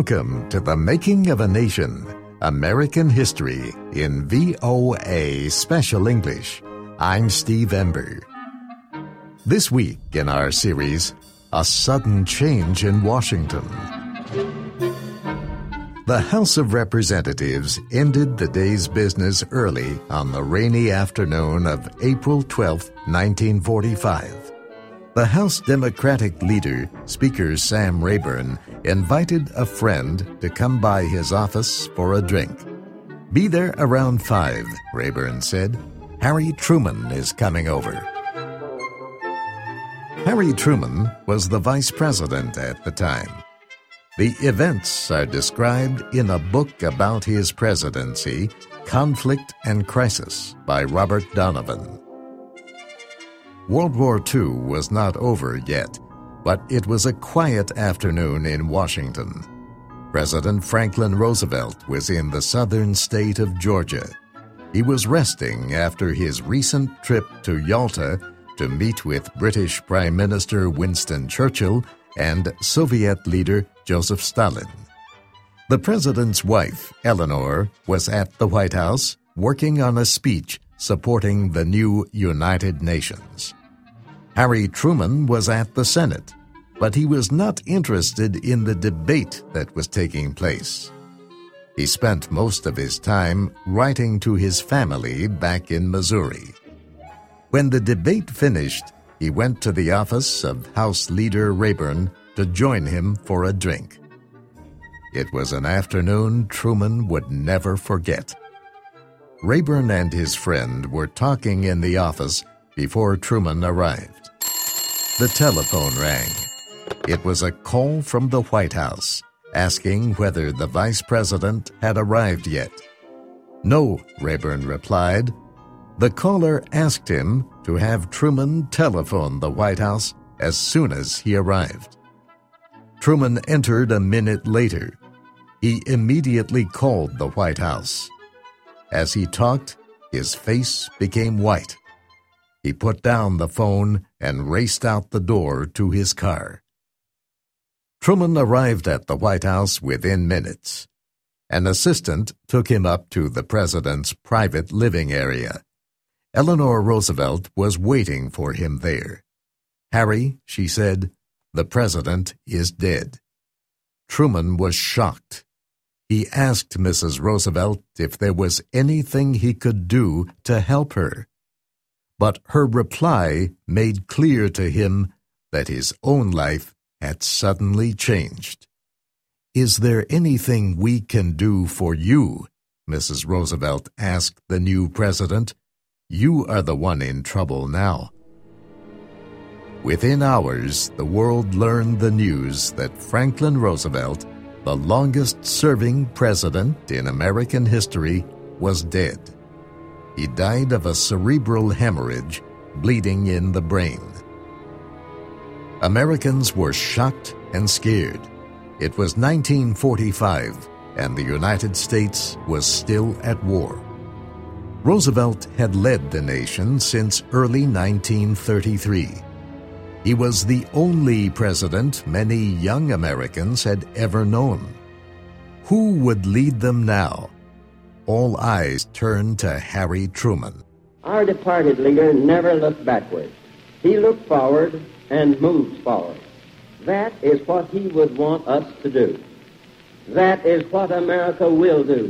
Welcome to The Making of a Nation, American History in VOA Special English. I'm Steve Ember. This week in our series, A Sudden Change in Washington. The House of Representatives ended the day's business early on the rainy afternoon of April 12, 1945. The House Democratic leader, Speaker Sam Rayburn, invited a friend to come by his office for a drink. "Be there around 5, Rayburn said. "Harry Truman is coming over." Harry Truman was the vice president at the time. The events are described in a book about his presidency, Conflict and Crisis, by Robert Donovan. World War II was not over yet, but it was a quiet afternoon in Washington. President Franklin Roosevelt was in the southern state of Georgia. He was resting after his recent trip to Yalta to meet with British Prime Minister Winston Churchill and Soviet leader Joseph Stalin. The president's wife, Eleanor, was at the White House working on a speech supporting the new United Nations. Harry Truman was at the Senate, but he was not interested in the debate that was taking place. He spent most of his time writing to his family back in Missouri. When the debate finished, he went to the office of House Leader Rayburn to join him for a drink. It was an afternoon Truman would never forget. Rayburn and his friend were talking in the office before Truman arrived. The telephone rang. It was a call from the White House, asking whether the vice president had arrived yet. "No," Rayburn replied. The caller asked him to have Truman telephone the White House as soon as he arrived. Truman entered a minute later. He immediately called the White House. As he talked, his face became white. He put down the phone and raced out the door to his car. Truman arrived at the White House within minutes. An assistant took him up to the president's private living area. Eleanor Roosevelt was waiting for him there. "Harry," she said, "the president is dead." Truman was shocked. He asked Mrs. Roosevelt if there was anything he could do to help her. But her reply made clear to him that his own life had suddenly changed. "Is there anything we can do for you?" Mrs. Roosevelt asked the new president. "You are the one in trouble now." Within hours, the world learned the news that Franklin Roosevelt, the longest-serving president in American history, was dead. He died of a cerebral hemorrhage, bleeding in the brain. Americans were shocked and scared. It was 1945, and the United States was still at war. Roosevelt had led the nation since early 1933. He was the only president many young Americans had ever known. Who would lead them now? All eyes turned to Harry Truman. Our departed leader never looked backward. He looked forward and moved forward. That is what he would want us to do. That is what America will do.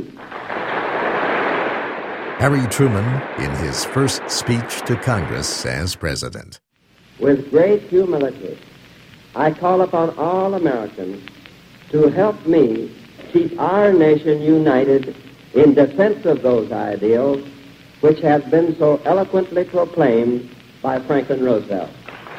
Harry Truman in his first speech to Congress as president. With great humility, I call upon all Americans to help me keep our nation united in defense of those ideals which have been so eloquently proclaimed by Franklin Roosevelt.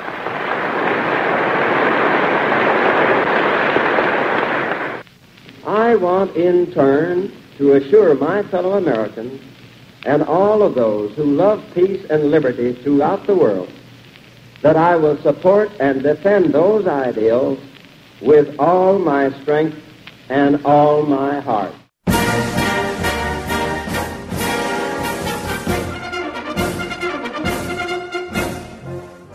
I want in turn to assure my fellow Americans and all of those who love peace and liberty throughout the world that I will support and defend those ideals with all my strength and all my heart.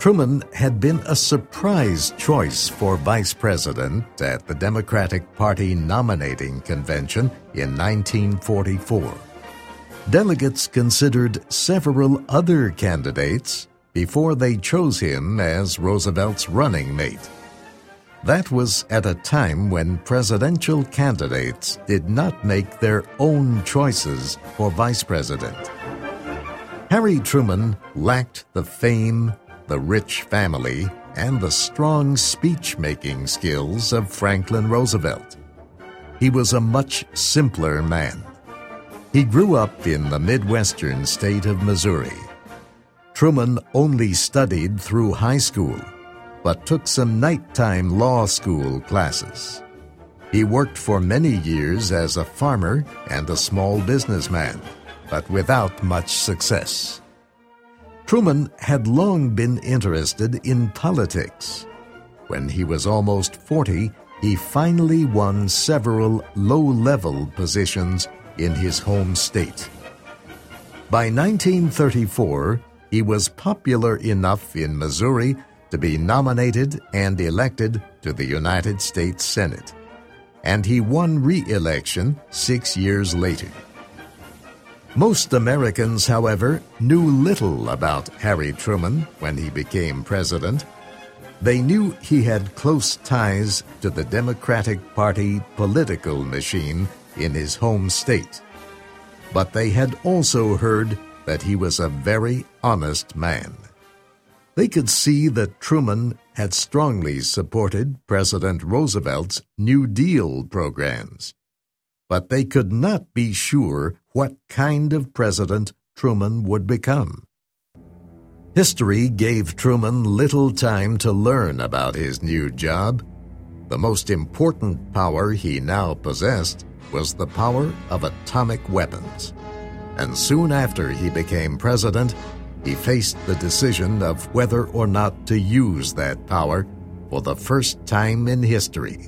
Truman had been a surprise choice for vice president at the Democratic Party nominating convention in 1944. Delegates considered several other candidates before they chose him as Roosevelt's running mate. That was at a time when presidential candidates did not make their own choices for vice president. Harry Truman lacked the fame, the rich family, and the strong speech-making skills of Franklin Roosevelt. He was a much simpler man. He grew up in the Midwestern state of Missouri. Truman only studied through high school, but took some nighttime law school classes. He worked for many years as a farmer and a small businessman, but without much success. Truman had long been interested in politics. When he was almost 40, he finally won several low-level positions in his home state. By 1934, he was popular enough in Missouri to be nominated and elected to the United States Senate, and he won re-election 6 years later. Most Americans, however, knew little about Harry Truman when he became president. They knew he had close ties to the Democratic Party political machine in his home state. But they had also heard that he was a very honest man. They could see that Truman had strongly supported President Roosevelt's New Deal programs. But they could not be sure what kind of president Truman would become. History gave Truman little time to learn about his new job. The most important power he now possessed was the power of atomic weapons. And soon after he became president, he faced the decision of whether or not to use that power for the first time in history.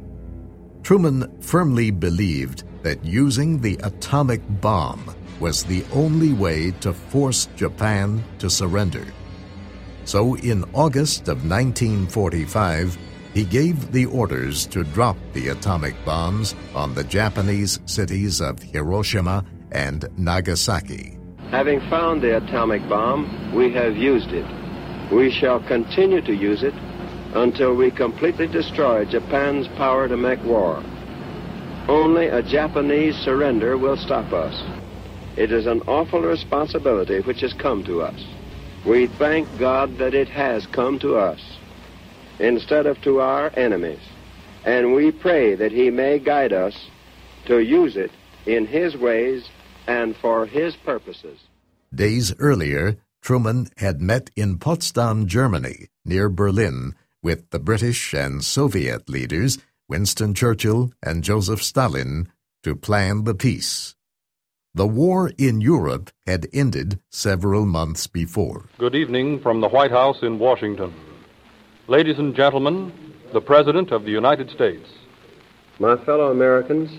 Truman firmly believed that using the atomic bomb was the only way to force Japan to surrender. So in August of 1945, he gave the orders to drop the atomic bombs on the Japanese cities of Hiroshima and Nagasaki. Having found the atomic bomb, we have used it. We shall continue to use it until we completely destroy Japan's power to make war. Only a Japanese surrender will stop us. It is an awful responsibility which has come to us. We thank God that it has come to us instead of to our enemies, and we pray that He may guide us to use it in His ways and for His purposes. Days earlier, Truman had met in Potsdam, Germany, near Berlin, with the British and Soviet leaders, Winston Churchill and Joseph Stalin, to plan the peace. The war in Europe had ended several months before. Good evening from the White House in Washington. Ladies and gentlemen, the President of the United States. My fellow Americans,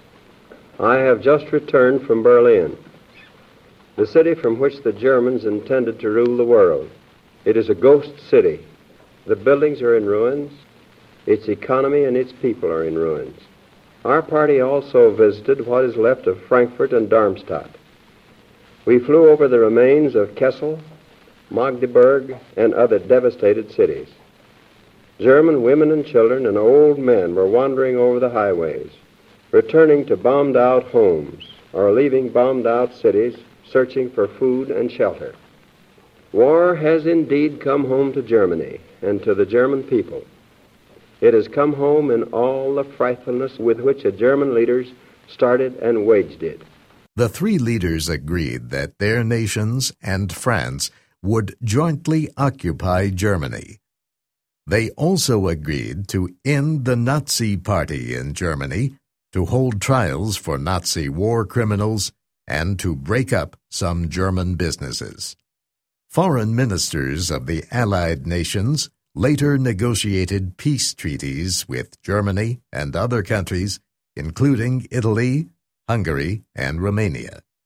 I have just returned from Berlin, the city from which the Germans intended to rule the world. It is a ghost city. The buildings are in ruins. Its economy and its people are in ruins. Our party also visited what is left of Frankfurt and Darmstadt. We flew over the remains of Kassel, Magdeburg, and other devastated cities. German women and children and old men were wandering over the highways, returning to bombed-out homes or leaving bombed-out cities, searching for food and shelter. War has indeed come home to Germany and to the German people. It has come home in all the frightfulness with which the German leaders started and waged it. The three leaders agreed that their nations and France would jointly occupy Germany. They also agreed to end the Nazi Party in Germany, to hold trials for Nazi war criminals, and to break up some German businesses. Foreign ministers of the Allied nations later negotiated peace treaties with Germany and other countries, including Italy, Hungary, and Romania.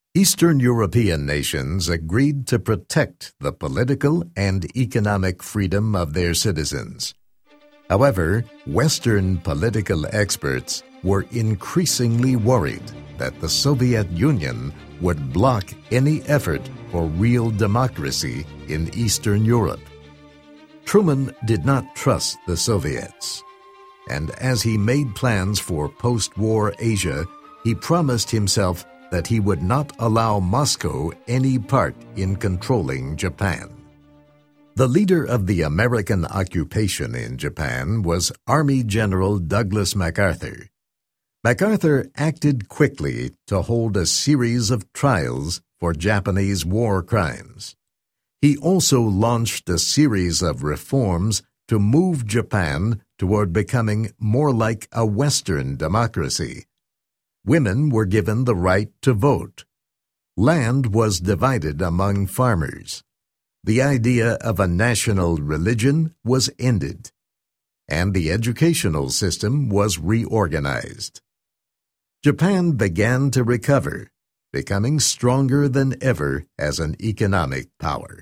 Eastern European nations agreed to protect the political and economic freedom of their citizens. However, Western political experts were increasingly worried that the Soviet Union would block any effort for real democracy in Eastern Europe. Truman did not trust the Soviets, and as he made plans for post-war Asia, he promised himself that he would not allow Moscow any part in controlling Japan. The leader of the American occupation in Japan was Army General Douglas MacArthur. MacArthur acted quickly to hold a series of trials for Japanese war crimes. He also launched a series of reforms to move Japan toward becoming more like a Western democracy. Women were given the right to vote. Land was divided among farmers. The idea of a national religion was ended, and the educational system was reorganized. Japan began to recover, becoming stronger than ever as an economic power.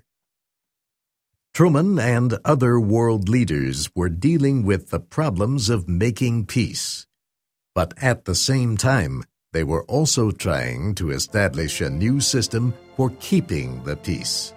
Truman and other world leaders were dealing with the problems of making peace. But at the same time, they were also trying to establish a new system for keeping the peace.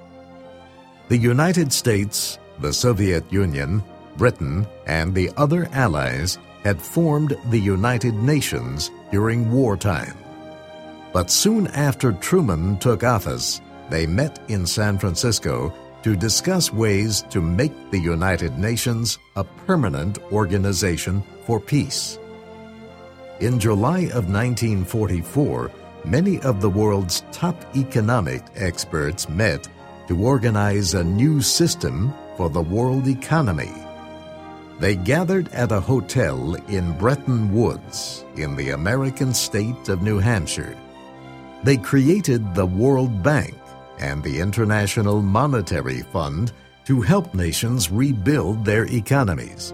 The United States, the Soviet Union, Britain, and the other allies had formed the United Nations during wartime. But soon after Truman took office, they met in San Francisco to discuss ways to make the United Nations a permanent organization for peace. In July of 1944, many of the world's top economic experts met to organize a new system for the world economy. They gathered at a hotel in Bretton Woods in the American state of New Hampshire. They created the World Bank and the International Monetary Fund to help nations rebuild their economies.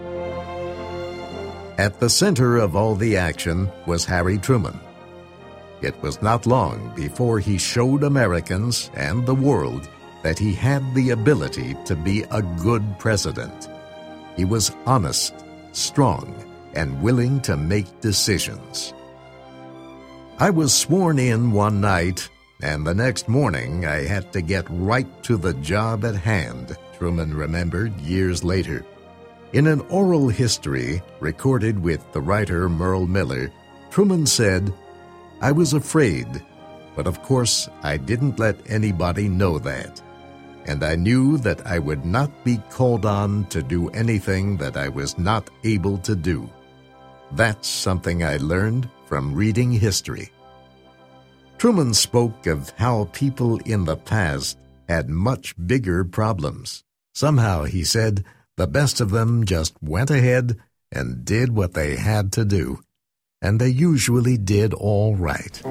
At the center of all the action was Harry Truman. It was not long before he showed Americans and the world that he had the ability to be a good president. He was honest, strong, and willing to make decisions. I was sworn in one night, and the next morning I had to get right to the job at hand, Truman remembered years later. In an oral history recorded with the writer Merle Miller, Truman said, "I was afraid, but of course I didn't let anybody know that. And I knew that I would not be called on to do anything that I was not able to do. That's something I learned from reading history." Truman spoke of how people in the past had much bigger problems. Somehow, he said, the best of them just went ahead and did what they had to do. And they usually did all right.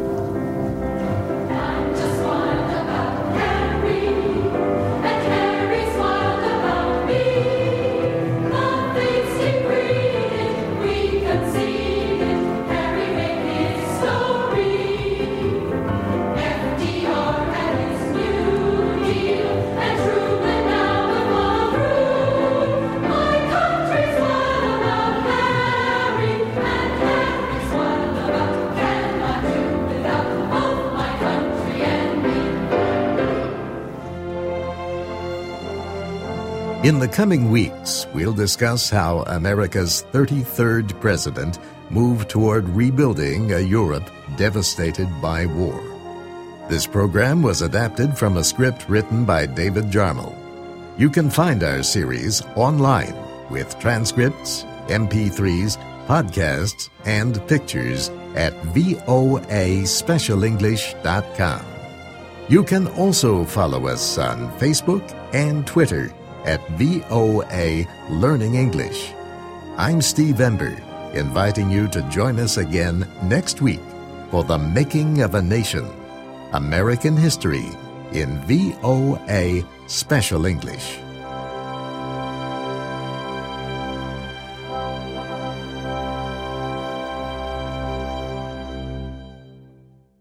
In the coming weeks, we'll discuss how America's 33rd president moved toward rebuilding a Europe devastated by war. This program was adapted from a script written by David Jarmel. You can find our series online with transcripts, MP3s, podcasts, and pictures at voaspecialenglish.com. You can also follow us on Facebook and Twitter at VOA Learning English. I'm Steve Ember, inviting you to join us again next week for The Making of a Nation, American History in VOA Special English.